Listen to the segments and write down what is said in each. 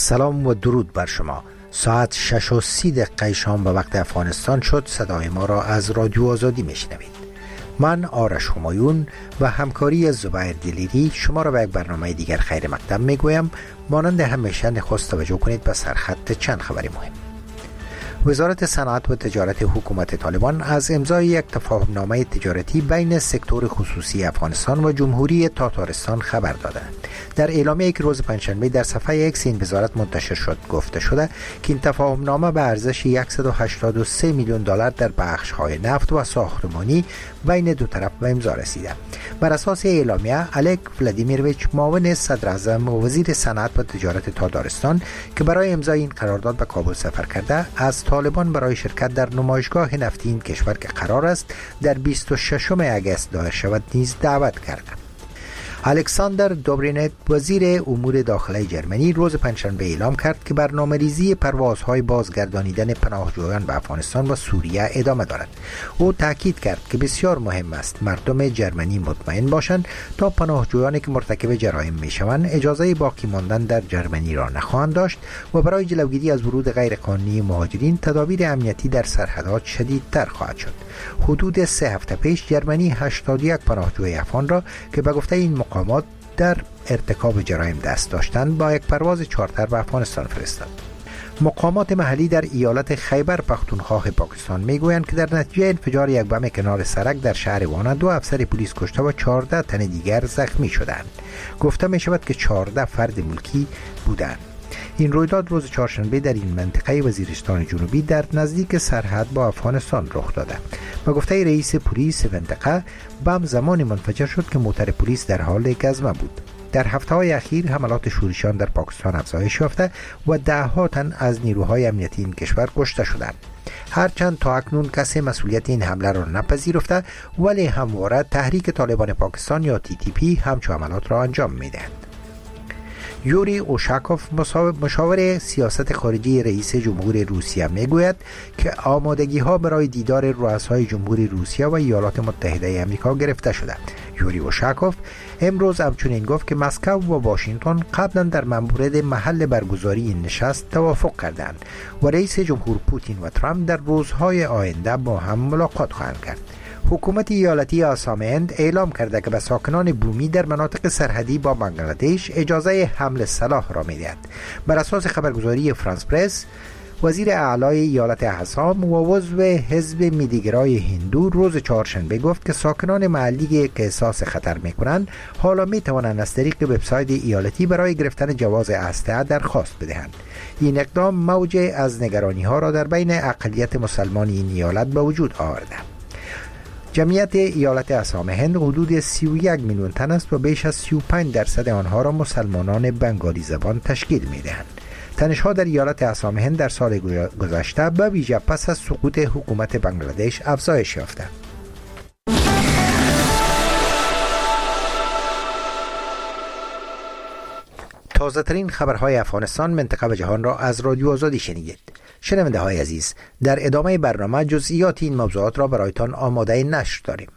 سلام و درود بر شما. ساعت 6:30 شام به وقت افغانستان شد. صدای ما را از رادیو آزادی میشنوید. من آرش همایون و همکاری زبیر دلیری شما را به یک برنامه دیگر خیر مقدم میگویم. مانند همیشه نخست توجه کنید به سرخط چند خبر مهم. وزارت صنعت و تجارت حکومت طالبان از امضای یک تفاهمنامه تجارتی بین سکتور خصوصی افغانستان و جمهوری تاتارستان خبر دادند. در اعلامیه‌ای که روز پنجشنبه در صفحه ایکس این وزارت منتشر شد گفته شده که این تفاهمنامه به ارزش $183 میلیون در بخش‌های نفت و ساختمانی بین دو طرف به امضا رسیده. بر اساس اعلامیه الک ولادیمیرویچ معاون صدر اعظم و وزیر صنعت و تجارت تاتارستان که برای امضای این قرارداد به کابل سفر کرده از طالبان برای شرکت در نمایشگاه نفتی این کشور که قرار است در 26 آگوست دایر شود نیز دعوت کرده. الکساندر دوبرینت وزیر امور داخلی جرمنی روز پنجشنبه اعلام کرد که برنامه‌ریزی پروازهای بازگردانیدن پناهجویان به افغانستان و سوریه ادامه دارد. او تاکید کرد که بسیار مهم است مردم جرمنی مطمئن باشند تا پناهجویانی که مرتکب جرایم میشوند اجازه باقی ماندن در جرمنی را نخواهند داشت و برای جلوگیری از ورود غیرقانونی مهاجرین تدابیر امنیتی در سرحدات شدیدتر خواهد شد. حدود 3 هفته پیش جرمنی 81 پناهجوی افغان را که به گفته این مقامات در ارتکاب جرایم دست داشتند با یک پرواز چارتر به افغانستان فرستاد. مقامات محلی در ایالت خیبر پختونخوا پاکستان میگویند که در نتیجه انفجار یک بم کنار سرک در شهر وانه 2 افسر پلیس کشته و 14 تن دیگر زخمی شدند. گفته می شود که 14 فرد ملکی بودند. این رویداد روز چهارشنبه در این منطقه وزیرستان جنوبی در نزدیک سرحد با افغانستان رخ داده. به گفته رئیس پلیس منطقه بم زمان منفجر شد که موتر پلیس در حال گزمه بود. در هفته‌های اخیر حملات شورشیان در پاکستان افزایش یافته و 10 تن از نیروهای امنیتی این کشور کشته شدند. هرچند تا اکنون کسی مسئولیت این حمله را نپذیرفته ولی همواره تحریک طالبان پاکستان یا TTP همچون حملات را انجام می‌دهند. یوری اوشاکوف مشاور سیاست خارجی رئیس جمهور روسیه میگوید که آمادگی ها برای دیدار رؤسای جمهوری روسیه و ایالات متحده آمریکا گرفته شده. یوری اوشاکوف امروز همچنین گفت که مسکو و واشنگتن قبلا در مورد محل برگزاری این نشست توافق کردند و رئیس جمهور پوتین و ترامپ در روزهای آینده با هم ملاقات خواهند کرد. حکومت ایالتی آسام هند اعلام کرده که به ساکنان بومی در مناطق سرحدی با بنگلادش اجازه حمل سلاح را می‌دهد. بر اساس خبرگزاری فرانس پرس، وزیر اعلی ایالت آسام و عضو حزب میلیگرای هندو روز چهارشنبه گفت که ساکنان محلی که احساس خطر می‌کنند حالا می‌توانند از طریق وبسایت ایالتی برای گرفتن جواز اسلحه درخواست بدهند. این اقدام موج از نگرانی‌ها را در بین اقلیت مسلمان این ایالت به وجود آورده. جمعیت ایالت آسام هند حدود 31 میلیون تن است و بیش از 35% آنها را مسلمانان بنگالی زبان تشکیل می‌دهند. تنش‌ها در ایالت آسام هند در سال گذشته به ویژه پس از سقوط حکومت بنگلادش افزایش یافته. تازه‌ترین خبرهای افغانستان، منطقه و جهان را از رادیو آزادی شنیدید. شنونده های عزیز، در ادامه برنامه جزئیات این موضوعات را برایتان آماده نشر داریم.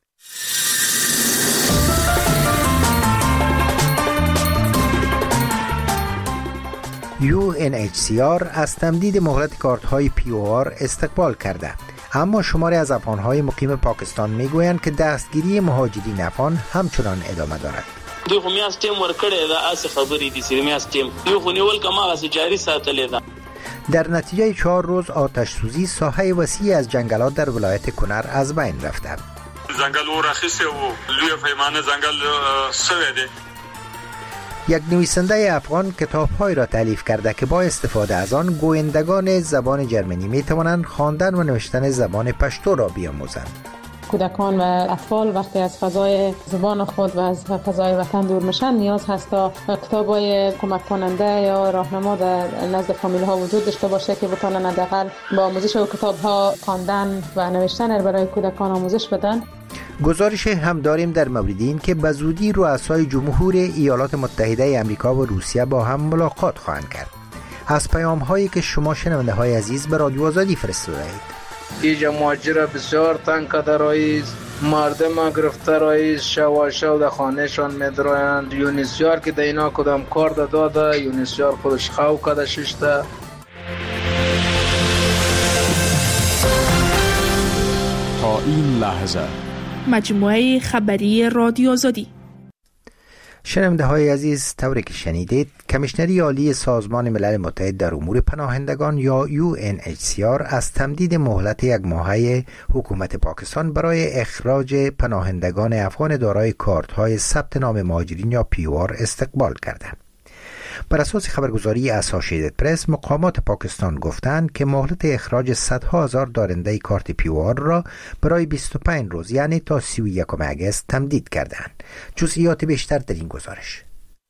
UNHCR از تمدید مهلت کارت‌های POR استقبال کرده، اما شماری از افغان‌های مقیم پاکستان می‌گویند که دستگیری مهاجرین افغان همچنان ادامه دارد. دوی خو میاس ټیم ورکړی دا اسې خبرې دي چې میاس ټیم یو خو نیول کما غس جاری ساتلې ده. در نتیجه 4 روز آتش سوزی ساحه وسیعی از جنگلات در ولایت کنر از بین رفته. جنگل ورخیسه و لوی پیمانه جنگل سوی ده. یک نویسنده افغان کتاب‌هایی را تالیف کرده که با استفاده از آن گویندگان زبان جرمنی می‌توانند خواندن و نوشتن زبان پشتو را بیاموزند. کودکان و اطفال وقتی از فضای زبان خود و از فضای وطن دور میشن نیاز هست تا کتابای کمک کننده یا راهنما در نزد فامیل ها وجود داشته باشه که بتونن حداقل با آموزش و کتاب ها خواندن و نوشتن برای کودکان آموزش بدن. گزارش هم داریم در مورد این که به زودی رؤسای جمهور ایالات متحده آمریکا و روسیه با هم ملاقات خواهند کرد. از پیام هایی که شما شنونده های عزیز به رادیو آزادی فرستاده اید. اینجا مهاجر بسیار تنگ کرده رئیس مردم گرفته رئیس شو در خانهشان میدرایند. یونیسیار که در اینا کدام کار داده، یونیسیار خودش خو کده ششته. تا این لحظه مجموعه خبری رادیو آزادی. شنونده های عزیز، طوری که شنیدید، کمیشنری عالی سازمان ملل متحد در امور پناهندگان یا UNHCR از تمدید مهلت یک ماهه حکومت پاکستان برای اخراج پناهندگان افغان دارای کارت‌های ثبت نام مهاجرین یا POR استقبال کردند. بر اساس خبرگزاری اسوسییتد پرس، مقامات پاکستان گفتند که مهلت اخراج صدها هزار دارنده کارت POR را برای 25 روز یعنی تا 31 اگست تمدید کردند. جزئیات بیشتر در این گزارش.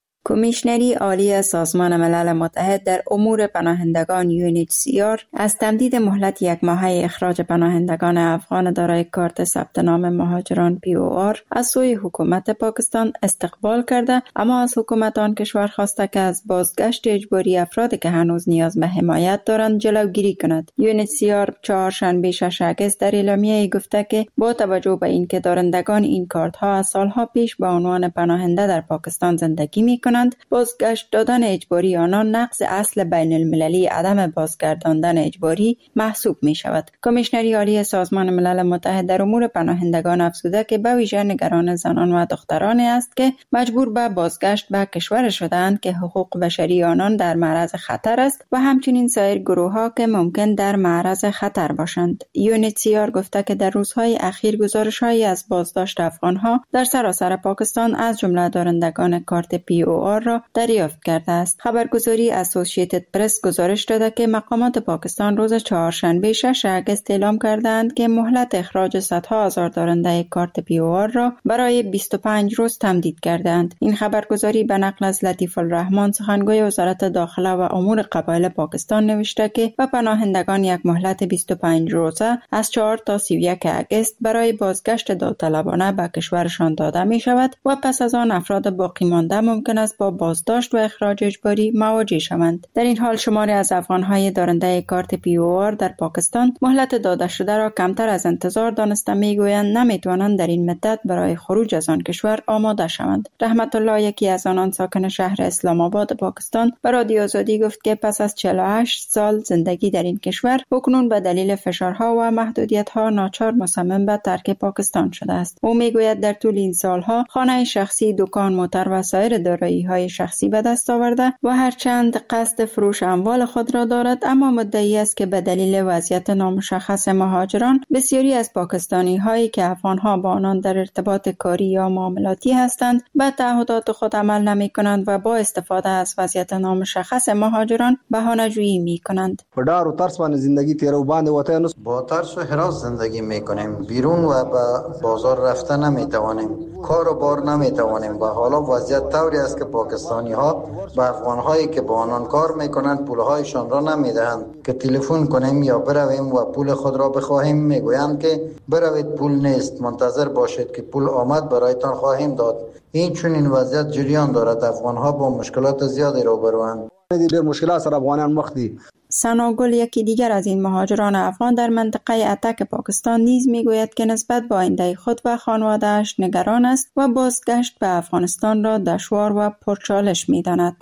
کمیشنری عالی سازمان ملل متحد در امور پناهندگان UNHCR از تمدید مهلت یک ماهه اخراج پناهندگان افغان دارای کارت ثبت نام مهاجران POR از سوی حکومت پاکستان استقبال کرده، اما از حکومت آن کشور خواسته که از بازگشت اجباری افرادی که هنوز نیاز به حمایت دارند جلوگیری کند. UNHCR چهارشنبه 6 اگست در اعلامیه گفته که با توجه به اینکه دارندگان این کارت ها از سالها پیش به عنوان پناهنده در پاکستان زندگی می‌کنند، بازگشت دادن اجباری آنان نقض اصل بین المللی عدم بازگرداندن اجباری محسوب می شود. کمیشنری عالی سازمان ملل متحد در امور پناهندگان افزوده که به ویژه نگران زنان و دخترانی است که مجبور به بازگشت به کشور شده‌اند که حقوق بشری آنان در معرض خطر است و همچنین سایر گروه‌ها که ممکن در معرض خطر باشند. UNHCR گفته که در روزهای اخیر گزارش‌هایی از بازداشت افغان‌ها در سراسر پاکستان از جمله دارندگان کارت POR را دریافت کرده است. خبرگزاری اسوسییتد پرس گزارش داده که مقامات پاکستان روز چهارشنبه 6 اگست اعلام کردند که مهلت اخراج صدها هزار دارنده کارت POR را برای 25 روز تمدید کردند. این خبرگزاری به نقل از لطیف الرحمن سخنگوی وزارت داخله و امور قبایل پاکستان نوشته که به پناهندگان یک مهلت 25 روزه از 4 تا 31 اگست برای بازگشت داوطلبانه به کشورشان داده می شود و پس از آن افراد باقی مانده ممکن است با بازداشت و اخراج اجباری مواجه شوند. در این حال شماری از افغان‌های دارنده کارت POR در پاکستان مهلت داده شده را کمتر از انتظار دانسته میگویند نمیتوانند در این مدت برای خروج از آن کشور آماده شوند. رحمت الله، یکی از آنان ساکن شهر اسلام آباد پاکستان، به رادیو آزادی گفت که پس از 48 سال زندگی در این کشور اکنون به دلیل فشارها و محدودیت‌ها ناچار مصمم به ترک پاکستان شده است. او میگوید در طول این سالها خانه شخصی، دکان، موتر و سایر دارایی‌های شخصی به دست آورده و هرچند قصد فروش اموال خود را دارد، اما مدعی است که به دلیل وضعیت نامشخص مهاجران بسیاری از پاکستانی هایی که افغان‌ها با آنان در ارتباط کاری یا معاملاتی هستند به تعهدات خود عمل نمی کنند و با استفاده از وضعیت نامشخص مهاجران بهانه‌جویی می کنند. په ډار او ترس باندې زندگی تیرو باندې وته نو با ترس و هراس زندگی میکنیم. بیرون و به بازار رفتن نمیتوانیم، کار و بار نمیتوانیم و حالا وضعیت طوری است که پاکستانی ها به افغان هایی که با آنان کار میکنند پول هایشان را نمیدهند که تلفن کنیم یا برویم و پول خود را بخواهیم میگویند که بروید پول نیست، منتظر باشید که پول آمد برایتان خواهیم داد. این چون این وضعیت جریان دارد، افغان ها با مشکلات زیادی روبروند. ډېر مشکلات سره افغانان مخ دي. ثنا گل، یکی دیگر از این مهاجران افغان در منطقه اتک پاکستان، نیز میگوید که نسبت به آینده خود و خانواده‌اش نگران است و بازگشت به افغانستان را دشوار و پرچالش می‌داند.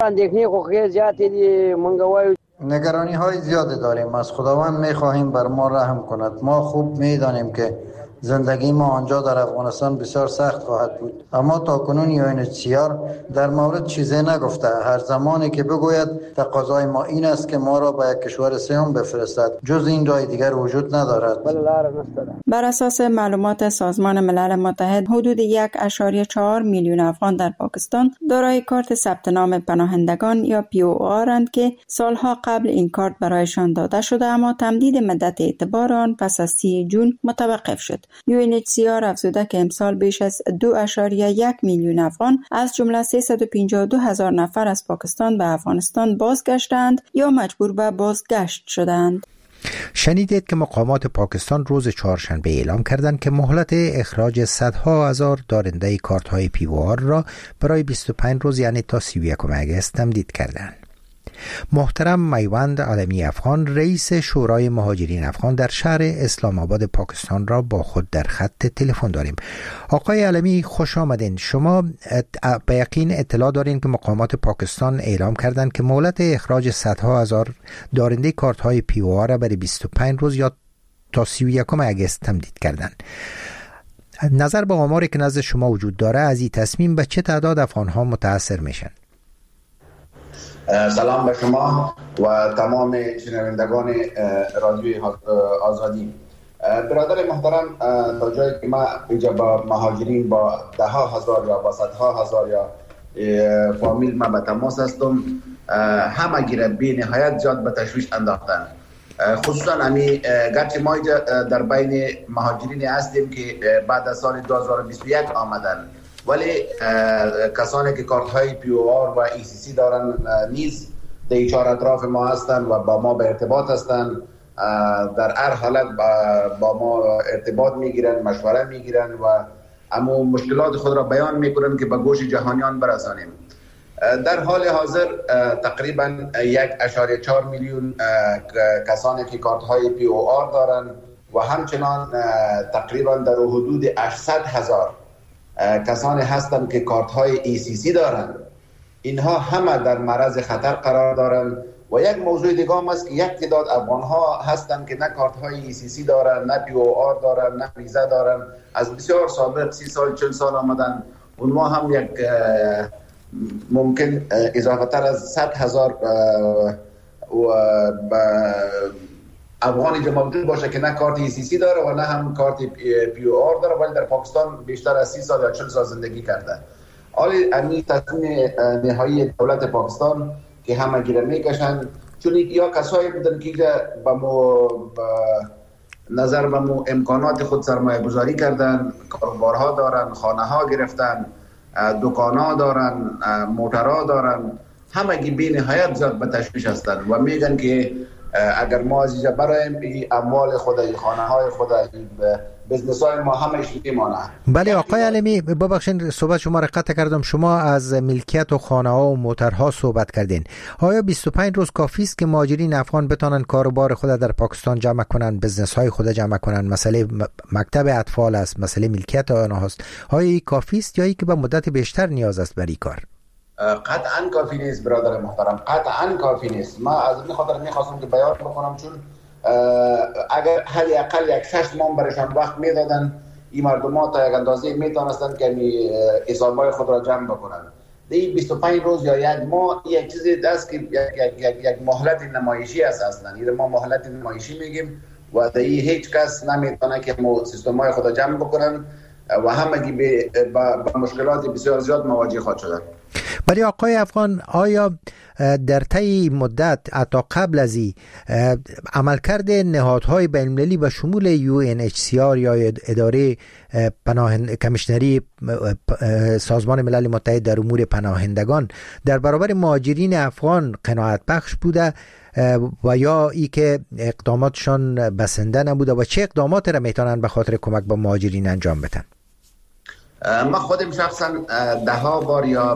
نگرانی های زیاده داریم. از خداوند می‌خواهیم بر ما رحم کند. ما خوب می‌دانیم که زندگی ما آنجا در افغانستان بسیار سخت خواهد بود، اما تا کنون UNHCR در مورد چیزی نگفته. هر زمانی که بگوید تقاضای ما این است که ما را به یک کشور سوم بفرستد، جز این راه دیگر وجود ندارد. بر اساس معلومات سازمان ملل متحد، حدود 1.4 میلیون افغان در پاکستان دارای کارت ثبت نام پناهندگان یا POR اند که سالها قبل این کارت برایشان داده شده، اما تمدید مدت اعتبار آن پس از 30 جون متوقف شد. UNHCR افزوده که امسال بیش از 2.1 میلیون افغان از جمله 352,000 نفر از پاکستان به افغانستان بازگشتند یا مجبور به بازگشت شدند. شنیدید که مقامات پاکستان روز چهارشنبه اعلام کردند که مهلت اخراج صدها هزار دارنده کارت‌های POR را برای 25 روز یعنی تا 31 اگست تمدید کردند. محترم میوند علمی افغان رئیس شورای مهاجرین افغان در شهر اسلام آباد پاکستان را با خود در خط تلفن داریم. آقای علمی خوش آمدین. شما به یقین اطلاع دارین که مقامات پاکستان اعلام کردند که مهلت اخراج صدها هزار دارنده کارت های POR را برای 25 روز یا تا 31 اگست تمدید کردند. نظر به آماری که نزد شما وجود داره از این تصمیم به چه تعداد افغان‌ها متاثر میشن؟ سلام به شما و تمام شنوندگان رادیوی آزادی. برادر محترم، تا جایی که ما اینجا با مهاجرین با ده ها هزار یا با صدها هزار یا فامیل ما به تماس هستم، همه گیره بی نهایت زیاد به تشویش انداختن. خصوصا گرچه ما در بین مهاجرین هستیم که بعد از سال 2021 آمدن، ولی کسانی که کارت های POR و ECC دارن نیز در چهار اطراف ما هستن و با ما به ارتباط هستن. در هر حالت با ما ارتباط میگیرن، مشوره میگیرن و اما مشکلات خود را بیان میکنن که به گوش جهانیان برسانیم. در حال حاضر تقریبا 1.4 میلیون کسانی که کارت های POR دارن و همچنان تقریبا در حدود 800,000 کسانی هستند که کارت های ECC دارن. اینها همه در معرض خطر قرار دارن و یک موضوع دیگه هم است که یک تعداد افغان ها هستند که نه کارت های ECC دارن، نه POR دارن، نه ویزا دارن، از بسیار سابق 30 سال 40 سال آمدن. اونها هم یک ممکن اضافه تر از 100,000 افغانی موجود باشه که نه کارت ECC داره و نه هم کارت POR داره، ولی در پاکستان بیشتر از 30 سال یا 40 سال زندگی کرده. حالی امی تصمیم نهایی دولت پاکستان که همه گیره میکشن، چون یا کسایی بودن که نظر به امکانات خود سرمایه گذاری کردن، کاروبارها دارن، خانه ها گرفتن، دکان ها دارن، موترها دارن، همگی بی نهایت زیاد به تشویش هستن و میگن که اگر ما از اینجا برایم اموال خود، خانه های خود، بزنس های ما همش میمانه. بله آقای علمی، ببخشید صحبت شما را قطع کردم. شما از ملکیت و خانه ها و موترها صحبت کردین. آیا 25 روز کافی است که مهاجرین افغان بتونن کاروبار خود در پاکستان جمع کنن، بزنس های خود جمع کنن؟ مسئله مکتب اطفال است، مسئله ملکیت آنها است. آیا این کافی است یا ای که به مدت بیشتر نیاز است برای کار؟ قطعا کافی نیست برادر محترم، قطعا کافی نیست. ما از این خاطر میخواستم که بیان بکنم، چون اگر حدی اقل یک 6 ماه برشان وقت میدادن، این مردم ها تا یک اندازه میتونستن که حسابای خود را جمع بکنن. این 25 روز یا یک ماه یک چیزی دست که یک مهلت نمایشی است. اصلا این ما مهلت نمایشی میگیم و در هیچ کس نمیتونه که سیستمای خود را جمع بکنن و همگی به مشکلات بسیار زیاد مواجه خواهد شدن. ولی آقای افغان، آیا در طی مدت حتی قبل از این عملکرد نهادهای بین‌المللی به شمول UNHCR یا اداره کمیشنری سازمان ملل متحد در امور پناهندگان در برابر مهاجرین افغان قناعت بخش بوده و یا ای که اقداماتشان بسنده نبوده و چه اقدامات را میتونن به خاطر کمک به مهاجرین انجام بدن؟ ما خودم شخصا 10 بار یا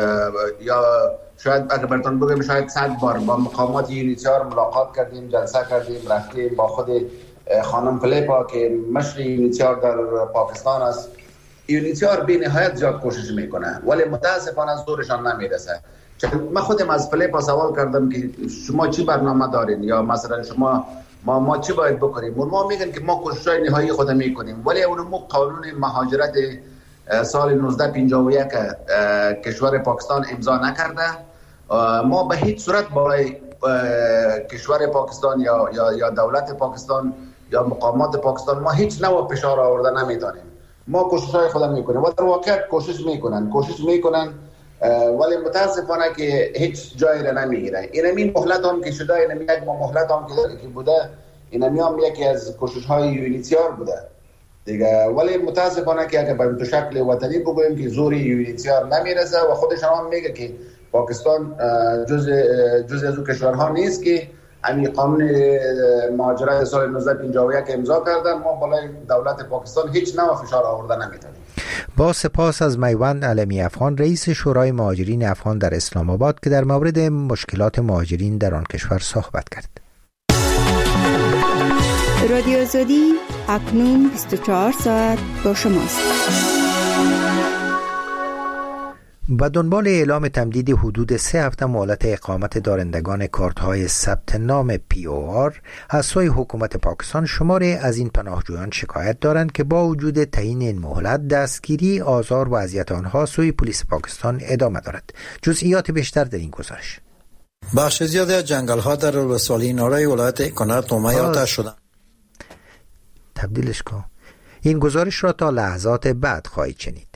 شاید اگر براتون بگم شاید 100 بار با مقامات یونیسیار ملاقات کردیم، جلسه کردیم، رفتیم با خود خانم فلیپا که مشر یونیسیار در پاکستان است. یونیسیار بی نهایت زیاد کوشش میکنه ولی متاسفانه زورشان نمیرسه. چون من خودم از فلیپا سوال کردم که شما چی برنامه دارین یا مثلا شما ما چی باید بکنیم؟ ما میگن که ما کوشش‌های نهایی خود میکنیم، ولی اونمو قانون مهاجرت سال 1951 کشور پاکستان امضا نکرده. ما به هیچ صورت برای کشور پاکستان یا دولت پاکستان یا مقامات پاکستان ما هیچ نوع فشار آورده نمیتونیم. ما کوشش‌های خود میکنیم و در واقع کوشش میکنن ولی متاسفانه که هیچ جایی را نمیگیره. این مهلت هم که شده، این یک مهلت هم که بوده، این هم یکی از کوشش‌های یونیسیار بوده دیگه. ولی متاسفانه که اگر به شکل وطنی بگویم که زوری یونیسیار نمیرسه و خودشان هم میگه که پاکستان جز از اون کشورها نیست که همین قانون مهاجرت سال 1951 امضا کردن، ما بالای دولت پاکستان هیچ نوع فشار آورده نمیتونیم. با سپاس از میوند علمی افغان، رئیس شورای مهاجرین افغان در اسلام آباد که در مورد مشکلات مهاجرین در آن کشور صحبت کرد. رادیو آزادی اکنون 24 ساعت با شماست. با دنبال اعلام تمدید حدود 3 هفته مهلت اقامت دارندگان کارت‌های ثبت نام POR از سوی حکومت پاکستان، شماری از این پناهجویان شکایت دارند که با وجود تعیین این مهلت، دستگیری، آزار و اذیت آنها سوی پلیس پاکستان ادامه دارد. جزئیات بیشتر در این گزارش. بخش زیادی از جنگل‌ها در ولسوالی نارای ولایت کنر تومه آتش شدند. تبدیلش کن. این گزارش را تا لحظات بعد خواهید شنید.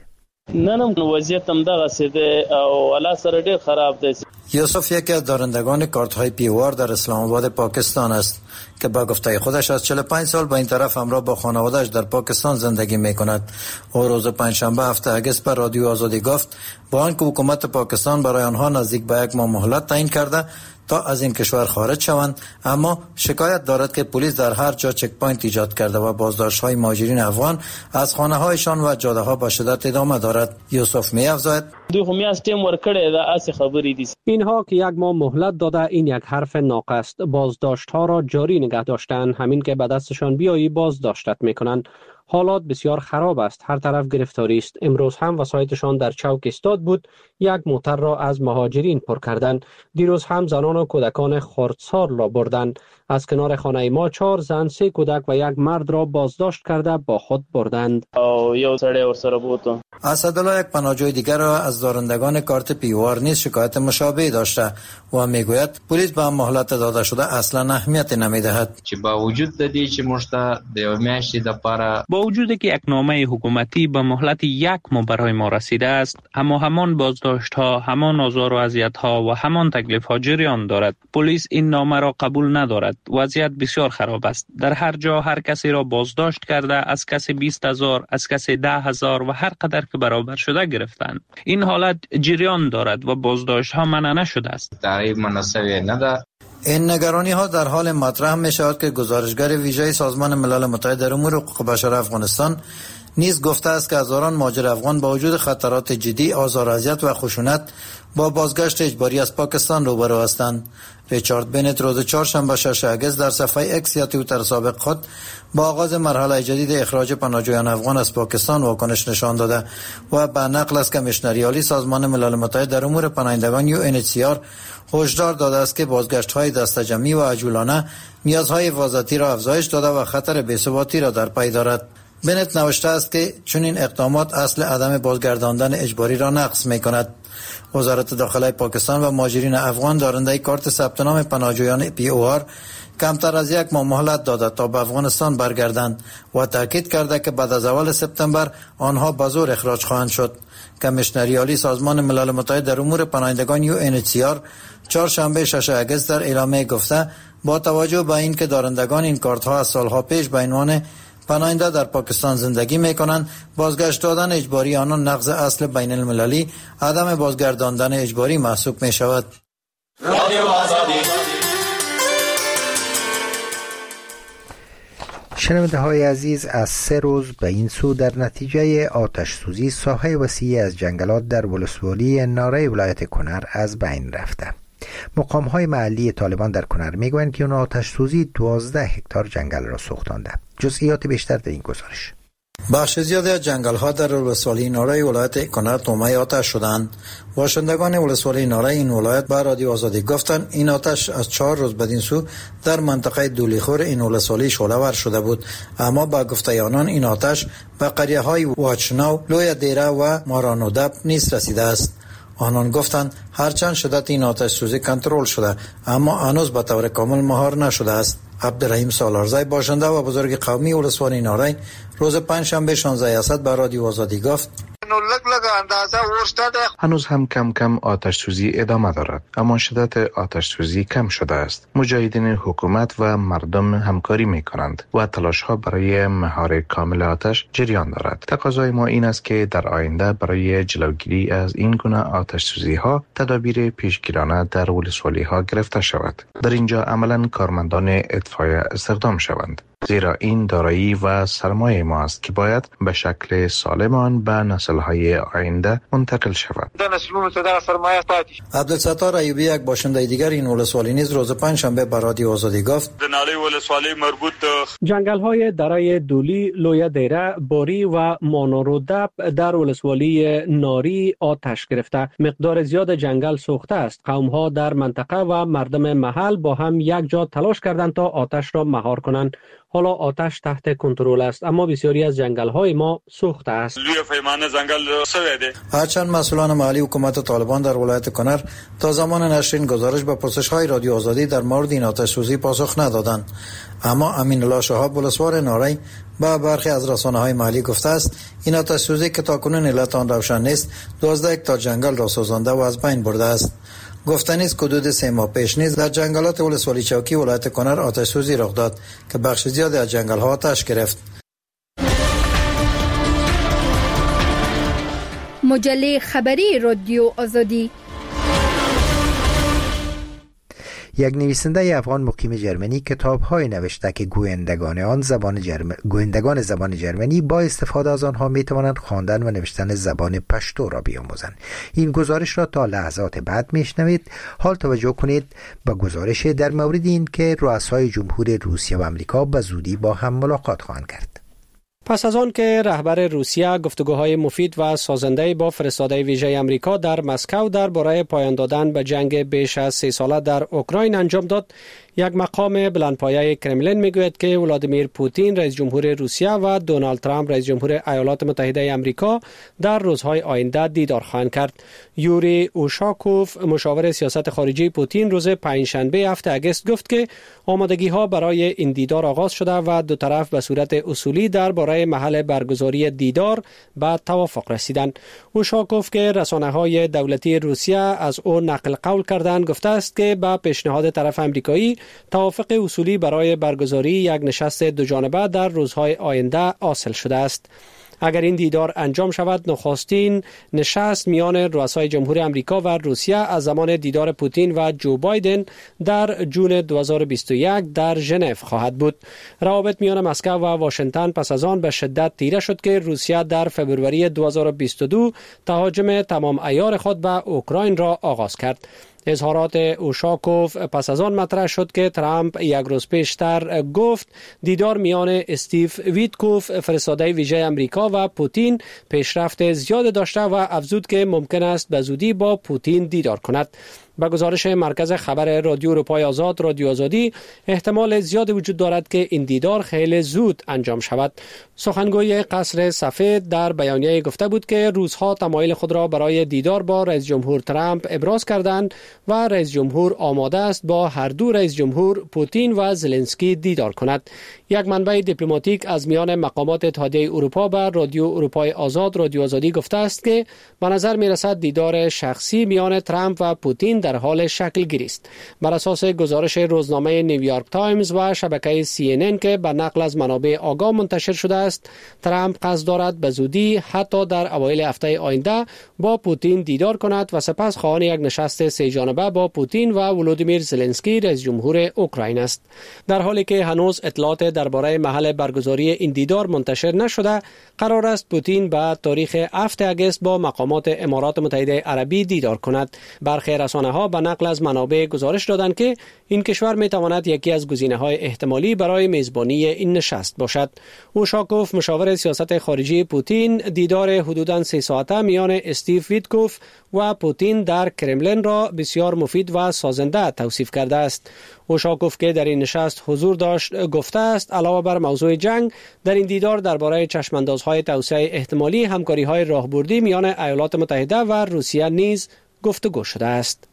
نن وضعیت هم دغه سده او الله سره ډیر خراب دی. یوسف یکی از دارندگان کارت های POR در اسلام آباد پاکستان است که با گفته خودش از 45 سال به این طرف همراه با خانواده‌اش در پاکستان زندگی می‌کند. او روز پنجشنبه 7 اگست پر رادیو آزادی گفت با آنکه حکومت پاکستان برای آنها نزدیک به 1 ماه مهلت تعیین کرده تا از این کشور خارج شوند، اما شکایت دارد که پلیس در هر جا چک پوینت ایجاد کرده و بازداشت‌های مهاجرین افغان از خانه‌هایشان و جاده‌ها با شدت ادامه دارد. یوسف می‌افزاید دوی خو میاس ټیم ورکړی دا اسی خبرې دي. اینها که 1 ماه مهلت داده این یک حرف ناقص است. بازداشت‌ها را جاری نگه داشتن، همین که به دستشان بیایی بازداشتت می‌کنند. حالات بسیار خراب است، هر طرف گرفتاری است. امروز هم وسایتشان در چوک ایستاد بود، 1 موتر را از مهاجرین پر کردند. دیروز هم زنان و کودکان خردسال را بردند. از کنار خانه ما 4 زن، 3 کودک و 1 مرد را بازداشت کرده با خود بردند. یو سړی ورسره بوته. اسدالله یک پناهجوی دیگر را از دارندگان کارت POR نیز شکایت مشابهی داشته و میگوید پلیس به مهلت داده شده اصلا اهمیت نمیدهد. چې با وجود د دې چې موږ ته د یو میاشتې لپاره با وجود که یک نامه حکومتی به مهلت 1 ماه برای ما رسیده است، اما همان بازداشت ها، همان آزار و اذیت ها و همان تکلیف ها جریان دارد. پلیس این نامه را قبول ندارد. وضعیت بسیار خراب است. در هر جا هر کسی را بازداشت کرده، از کسی 20,000، از کسی 10,000 و هر قدر که برابر شده گرفتند. این حالت جریان دارد و بازداشت ها منع نشده است. تعریف مناسبی نده. این نگرانی ها در حال مطرح می شود که گزارشگر ویژه سازمان ملل متحد در امور حقوق بشر افغانستان نیز گفته است که هزاران مهاجر افغان با وجود خطرات جدی، آزار و اذیت و خشونت با بازگشت اجباری از پاکستان روبرو هستند. ریچارد بنت روز چهارشنبه 6 اگست در صفحه اکس یا توییتر سابق خود با آغاز مرحله جدید اخراج پناهجویان افغان از پاکستان واکنش نشان داده و به نقل از کمیشنری عالی سازمان ملل متحد در امور پناهندگان UNHCR هشدار داده است که بازگشت‌های دسته‌جمعی و عجولانه نیازهای حفاظتی را افزایش داده و خطر بی‌ثباتی را در پی دارد. بنت نوشته است که چنین اقدامات اصل عدم بازگرداندن اجباری را نقض می‌کند. وزارت داخله پاکستان و مهاجرین افغان دارنده کارت ثبت نام پناهجویان POR کمتر از 1 ماه مهلت داده تا به افغانستان برگردند و تاکید کرده که بعد از اول سپتامبر آنها به زور اخراج خواهند شد. کمیشنری عالی سازمان ملل متحد در امور پناهندگان UNHCR چهارشنبه 6 اگست در اعلامیه گفته با توجه به اینکه دارندگان این کارت ها از سالها پیش به عنوان پناهنده در پاکستان زندگی میکنند، بازگشت دادن اجباری آنان نقض اصل بین المللی عدم بازگرداندن اجباری محسوب می شود. شنونده های عزیز، از 3 روز به این سو در نتیجه آتش سوزی ساحه وسیعی از جنگلات در ولسوالی نارای ولایت کنر از بین رفته. مقام های محلی طالبان در کنر میگویند که اون آتش سوزی 12 هکتار جنگل را سوختانده. جزئیات بیشتر در این گزارش. بخش زیادی از جنگل ها در ولسوالی نارای ولایت کنر تومه آتش شدند. باشندگان ولسوالی نارای این ولایت به رادیو آزادی گفتند این آتش از 4 روز بدین سو در منطقه دولیخور این ولسوالی شعله‌ور شده بود، اما با گفته آنان این آتش به قریه های واچناو، لوی دیره و مارانودب نیز رسیده است. آنان گفتند هرچند شدت این آتش سوزی کنترل شده، اما هنوز به طور کامل مهار نشده است. عبدالرحیم سالارزی باشنده و بزرگ قومی ولسوالی نارای روز پنجشنبه 16 اسد به رادیو آزادی گفت نو لگ اندازه ورشته ده. هنوز هم کم کم آتش سوزی ادامه دارد، اما شدت آتش سوزی کم شده است. مجاهدین حکومت و مردم همکاری می کنند و تلاش ها برای مهار کامل آتش جریان دارد. تقاضای ما این است که در آینده برای جلوگیری از این گونه آتش سوزی ها تدابیر پیشگیرانه در ولسوالی ها گرفته شود. در اینجا عملاً کارمندان اطفایه استخدام شوند، زیرا این دارایی و سرمایه ما است که باید به شکل سالم آن به نسل‌های آینده منتقل شود. عبدالستار ایوبی، یک باشنده دیگر این ولسوالی نیز روز پنجشنبه به رادیو آزادی گفت دنالی ولسوالی مربوط جنگل‌های درای دولی، لویه دیره، باری و مانورودب در ولسوالی ناری آتش گرفته. مقدار زیاد جنگل سوخته است. قوم‌ها در منطقه و مردم محل با هم یک جا تلاش کردند تا آتش را مهار کنند. حالا آتش تحت کنترل است، اما بسیاری از جنگل‌های ما سوخته است. لوی پیمانه جنگل سویده. هرچند مسئولان محلی حکومت طالبان در ولایت کنر تا زمان نشر این گزارش به پرسش‌های رادیو آزادی در مورد این آتش سوزی پاسخ ندادند، اما امین الله شهاب ولسوار ناری با برخی از رسانه‌های محلی گفته است این آتش سوزی که تاکنون علت آن روشن نیست 12 هکتار جنگل را سوزانده و از بین برده است. گفتنی است حدود 3 ماه پیش نیز در جنگلات ولسوالی چوکی ولایت کنر آتش سوزی رخ داد که بخش زیادی از جنگل‌ها آتش گرفت. مجله خبری رادیو آزادی. یک نویسنده افغان مقیم جرمنی کتاب‌های نوشته که گویندگان زبان جرمنی با استفاده از آنها می‌توانند خواندن و نوشتن زبان پشتو را بیاموزند. این گزارش را تا لحظات بعد میشنوید. حال توجه کنید به گزارش در مورد این که رؤسای جمهور روسیه و آمریکا به زودی با هم ملاقات خواهند کرد. پس از آن که رهبر روسیه گفتگوهای مفید و سازنده با فرستاده ویژه آمریکا در مسکو درباره پایان دادن به جنگ بیش از 3 ساله در اوکراین انجام داد، یک مقام بلندپایه کرملین میگوید که ولادیمیر پوتین رئیس جمهور روسیه و دونالد ترامپ رئیس جمهور ایالات متحده آمریکا در روزهای آینده دیدار خواهند کرد. یوری اوشاکوف مشاور سیاست خارجی پوتین روز پنجشنبه 7 اگست گفت که آمادگی ها برای این دیدار آغاز شده و دو طرف به صورت اصولی درباره محل برگزاری دیدار به توافق رسیدند. اوشاکوف که رسانه‌های دولتی روسیه از او نقل قول کردند گفته است که با پیشنهاد طرف آمریکایی توافق اصولی برای برگزاری یک نشست دو جانبه در روزهای آینده حاصل شده است. اگر این دیدار انجام شود، نخستین نشست میان رؤسای جمهور آمریکا و روسیه از زمان دیدار پوتین و جو بایدن در جون 2021 در ژنو خواهد بود. روابط میان مسکو و واشنگتن پس از آن به شدت تیره شد که روسیه در فوریه 2022 تهاجم تمام عیار خود به اوکراین را آغاز کرد. اظهارات اوشاکوف پس از آن مطرح شد که ترامپ یک روز پیشتر گفت دیدار میان استیو ویتکوف فرستاده ویژه آمریکا و پوتین پیشرفت زیاد داشته و افزود که ممکن است به زودی با پوتین دیدار کند. با گزارش مرکز خبر رادیو اروپای آزاد رادیو آزادی، احتمال زیاد وجود دارد که این دیدار خیلی زود انجام شود. سخنگوی قصر سفید در بیانیه گفته بود که روس‌ها تمایل خود را برای دیدار با رئیس جمهور ترامپ ابراز کردند و رئیس جمهور آماده است با هر دو رئیس جمهور پوتین و زلنسکی دیدار کند. یک منبع دیپلماتیک از میان مقامات اتحادیه اروپا به رادیو اروپای آزاد رادیو آزادی گفته است که به نظر می‌رسد دیدار شخصی میان ترامپ و پوتین در حال شکل گیری است. بر اساس گزارش روزنامه نیویورک تایمز و شبکه CNN که به نقل از منابع آگاه منتشر شده است، ترامپ قصد دارد به زودی حتی در اوایل هفته آینده با پوتین دیدار کند و سپس خواهان یک نشست سه جانبه با پوتین و ولودیمیر زلنسکی رئیس جمهور اوکراین است. در حالی که هنوز اطلاعات درباره محل برگزاری این دیدار منتشر نشده، قرار است پوتین به تاریخ 7 اگست با مقامات امارات متحده عربی دیدار کند. برخی رسانه‌ها به نقل از منابع گزارش دادند که این کشور می‌تواند یکی از گزینه‌های احتمالی برای میزبانی این نشست باشد. اوشاکوف مشاور سیاست خارجی پوتین دیدار حدوداً 3 ساعته میان استیو ویتکوف و پوتین در کرملین را بسیار مفید و سازنده توصیف کرده است. اوشاکوف که در این نشست حضور داشت گفته است علاوه بر موضوع جنگ، در این دیدار درباره چشماندازهای توسعه احتمالی همکاری‌های راهبردی میان ایالات متحده و روسیه نیز گفتگو شده است.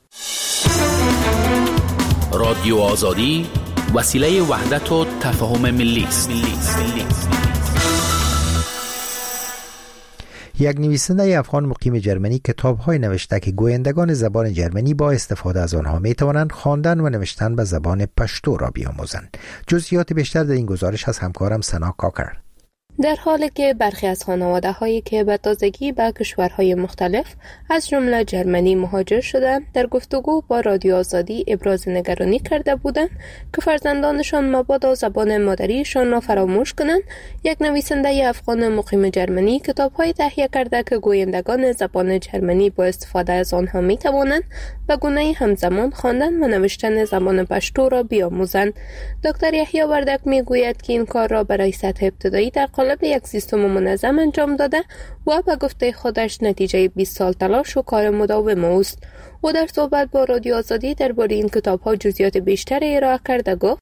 رادیو آزادی وسیله وحدت و تفاهم ملی است. یک نویسنده افغان مقیم جرمنی کتاب‌های نوشته که گویندگان زبان جرمنی با استفاده از آنها می‌توانند خواندن و نوشتن به زبان پشتو را بیاموزند. جزئیات بیشتر در این گزارش از همکارم سنا کاکر. در حالی که برخی از خانواده‌هایی که به تازگی به کشورهای مختلف از جمله جرمنی مهاجر شدند، در گفتگو با رادیو آزادی ابراز نگرانی کرده بودند که فرزندانشان مبادا زبان مادریشان را فراموش کنند، یک نویسنده افغان مقیم جرمنی کتاب‌های تهیه کرده که گویندگان زبان جرمنی با استفاده از آنها می‌توانند به گونه همزمان خواندن و نوشتن زبان پشتو را بیاموزند. دکتر یحیی وردک می‌گوید که این کار را برای سطح ابتدایی در قالب یک سیستم منظم انجام داده و به گفته خودش نتیجه 20 سال تلاش و کار مداوم است. او در صحبت با رادیو آزادی درباره این کتاب‌ها جزئیات بیشتری ارائه کرده گفت: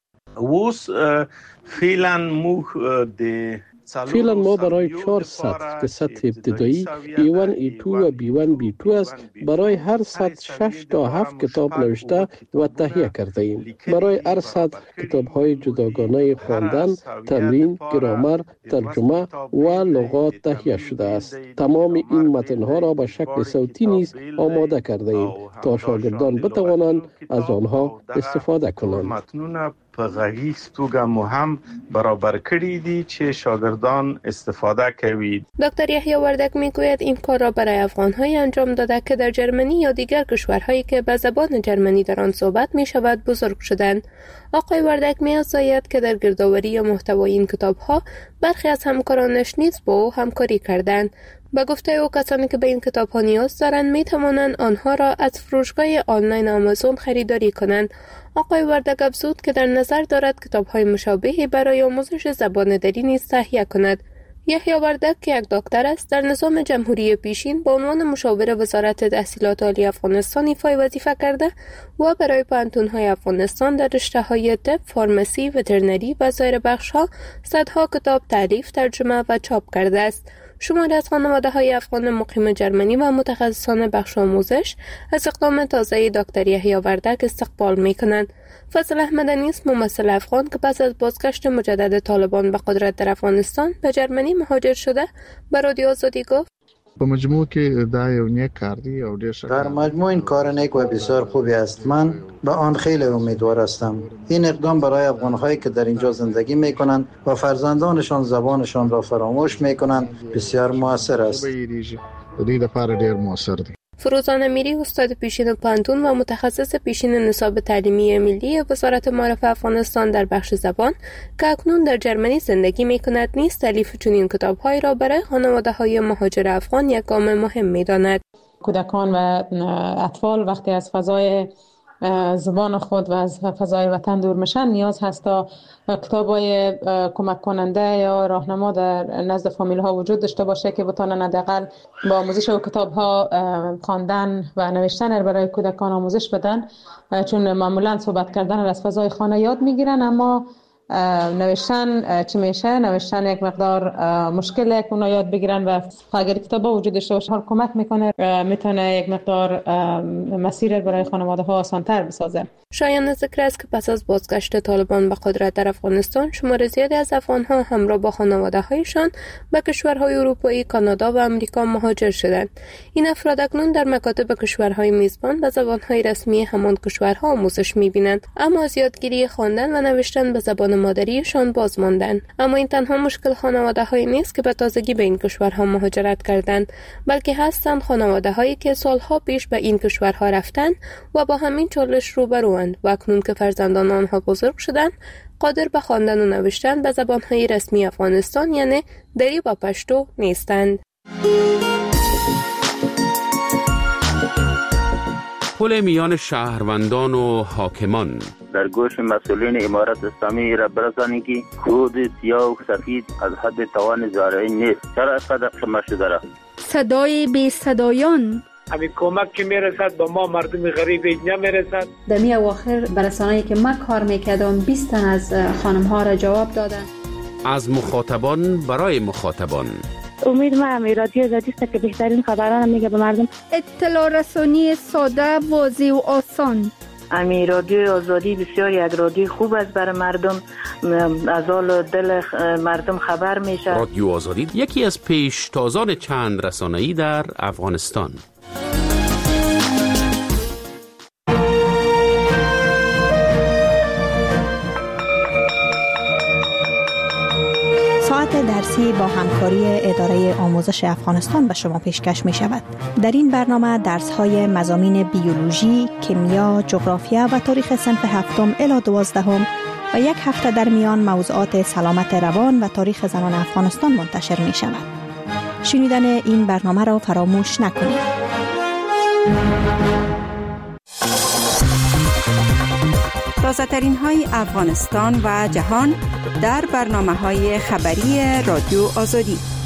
فعلا ما برای 4 سطح که سطح ابتدایی E1, E2 و B1, B2 است، برای هر سطح 6 تا 7 کتاب نوشته و تهیه کرده ایم. برای هر سطح کتاب‌های جداگانه خواندن، تمرین، گرامر، ترجمه و لغات تهیه شده است. تمام این متن‌ها را به شکل صوتی نیز آماده کرده ایم تا شاگردان بتوانند از آنها استفاده کنند. په غږیز توګه مو هم برابر کړی دي چې شاگردان استفاده کوي. دکتر یحیی وردک میگوید این کار را برای افغان‌های انجام داده که در جرمنی یا دیگر کشورهایی که به زبان جرمنی در آن صحبت می شود بزرگ شدند. آقای وردک می‌آزاید که در گردآوری یا محتوای این کتاب‌ها برخی از همکارانش نیز با او همکاری کردند. با گفته او کسانی که به این کتاب‌ها نیاز دارند می‌توانند آنها را از فروشگاه آنلاین آمازون خریداری کنند. آقای وردک افزود که در نظر دارد کتاب‌های مشابهی برای آموزش زبان دری نیز تهیه کند. یحیی وردک که یک دکتر است، در نظام جمهوری پیشین به عنوان مشاور وزارت تحصیلات عالی افغانستان ایفای وظیفه کرده و برای پوهنتون‌های افغانستان در رشته‌های طب، فارمسی، وترنری و سایر بخش‌ها صدها کتاب تالیف، ترجمه و چاپ کرده است. شماری از خانواده‌های افغان مقیم جرمنی و متخصصان بخش آموزش از اقدام تازه دکتر یحیی وردک استقبال می‌کنند. فضل احمدی است، ممثل افغان که پس از بازگشت مجدد طالبان به قدرت در افغانستان به جرمنی مهاجر شده، به رادیو آزادی گفت: په مجموع کې دا یو نیک کار دی او ډیر ښه. در مجموع این کار نیک و بسیار خوبی است. من به آن خیلی امیدوار هستم. این اقدام برای افغان‌هایی که در اینجا زندگی می‌کنند و فرزندانشان زبانشان را فراموش می‌کنند بسیار موثر است. دوی لپاره ډیر موثر دی. فروزان امیری، استاد پیشین پوهنتون و متخصص پیشین نصاب تعلیمی ملی وزارت معارف افغانستان در بخش زبان که اکنون در جرمنی زندگی می‌کند، نیز تالیف چنین کتاب‌هایی را برای خانواده‌های مهاجر افغان یک گام مهم می‌داند. کودکان و اطفال وقتی از فضای زبان خود و از فضای وطن دور میشن، نیاز هست تا کتاب‌های کمک کننده یا راهنما در نزد فامیل ها وجود داشته باشه که بتونن حداقل با آموزش و کتاب‌ها خواندن و نوشتن برای کودکان آموزش بدن، چون معمولا صحبت کردن از فضای خانه یاد میگیرن، اما نوشتن چی میشه؟ نوشتن یک مقدار مشکله که اونا یاد بگیرن و اگر کتابا وجود داشته باشه کمک میکنه، میتونه یک مقدار مسیر برای خانواده ها آسان‌تر بسازه. شایان ذکر است که پس از بازگشت طالبان به قدرت در افغانستان، شمار زیادی از افغان‌ها همراه با خانواده‌هایشان به کشورهای اروپایی، کانادا و آمریکا مهاجر شدند. این افراد اکنون در مکاتب کشورهای میزبان به زبان‌های رسمی همان کشورها آموزش می‌بینند، اما از یادگیری خواندن و نوشتن به زبان مادریشان باز ماندند. اما این تنها مشکل خانواده‌هایی نیست که به تازگی به این کشورها مهاجرت کردند، بلکه هستند خانواده‌هایی که سالها پیش به این کشورها رفتند و با همین چالش روبروند و اکنون که فرزندان آنها بزرگ شدند، قادر به خواندن و نوشتن به زبان‌های رسمی افغانستان یعنی دری و پشتو نیستند. پل میان شهروندان و حاکمان در گوش مسئولین امارت اسلامی را برسانید که خود سیاه و سفید از حد توان زارعین نیست. چرا اینقدر شما شده را؟ صدای بی صدایان، همین کمک که میرسد به ما مردم غریب نمیرسد. دمی اواخر برسانه‌ای که من کار میکردم 20 تن از خانم ها را جواب دادن. از مخاطبان برای مخاطبان. امید ما رادیو آزادی است که بهترین خبران میگه به مردم. اطلاع رسانی ساده، واضح و آسان. امی رادیو آزادی بسیار یک رادیو خوب است برای مردم، از حال دل مردم خبر میشه. رادیو آزادی یکی از پیشتازان چند رسانه‌ای در افغانستان. ساعت درسی با همکاری اداره آموزش افغانستان به شما پیشکش می شود. در این برنامه درس‌های مضامین بیولوژی، کیمیا، جغرافیا و تاریخ صنف 7 الی 12 و یک هفته در میان موضوعات سلامت روان و تاریخ زنان افغانستان منتشر می شود. شنیدن این برنامه را فراموش نکنید. تازه‌ترین های افغانستان و جهان در برنامه‌های خبری رادیو آزادی.